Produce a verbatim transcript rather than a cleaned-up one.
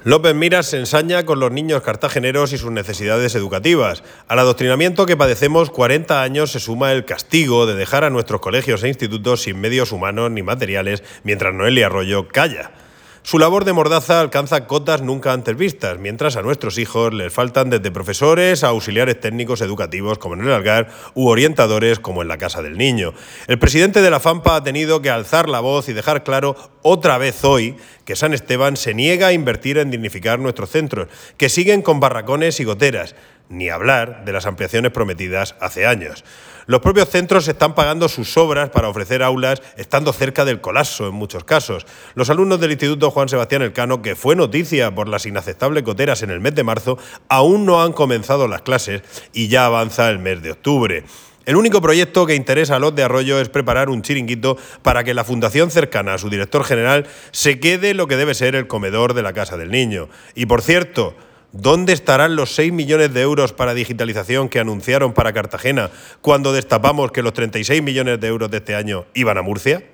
López Miras se ensaña con los niños cartageneros y sus necesidades educativas. Al adoctrinamiento que padecemos cuarenta años se suma el castigo de dejar a nuestros colegios e institutos sin medios humanos ni materiales mientras Noelia Arroyo calla. Su labor de mordaza alcanza cotas nunca antes vistas, mientras a nuestros hijos les faltan desde profesores a auxiliares técnicos educativos como en el Algar u orientadores como en la Casa del Niño. El presidente de la FAMPA ha tenido que alzar la voz y dejar claro otra vez hoy que San Esteban se niega a invertir en dignificar nuestros centros, que siguen con barracones y goteras, ni hablar de las ampliaciones prometidas hace años. Los propios centros están pagando sus obras para ofrecer aulas, estando cerca del colapso en muchos casos. Los alumnos del Instituto Juan Sebastián Elcano, que fue noticia por las inaceptables goteras en el mes de marzo, aún no han comenzado las clases y ya avanza el mes de octubre. El único proyecto que interesa a los de Arroyo es preparar un chiringuito para que la fundación cercana a su director general se quede lo que debe ser el comedor de la Casa del Niño. Y por cierto, ¿dónde estarán los seis millones de euros para digitalización que anunciaron para Cartagena cuando destapamos que los treinta y seis millones de euros de este año iban a Murcia?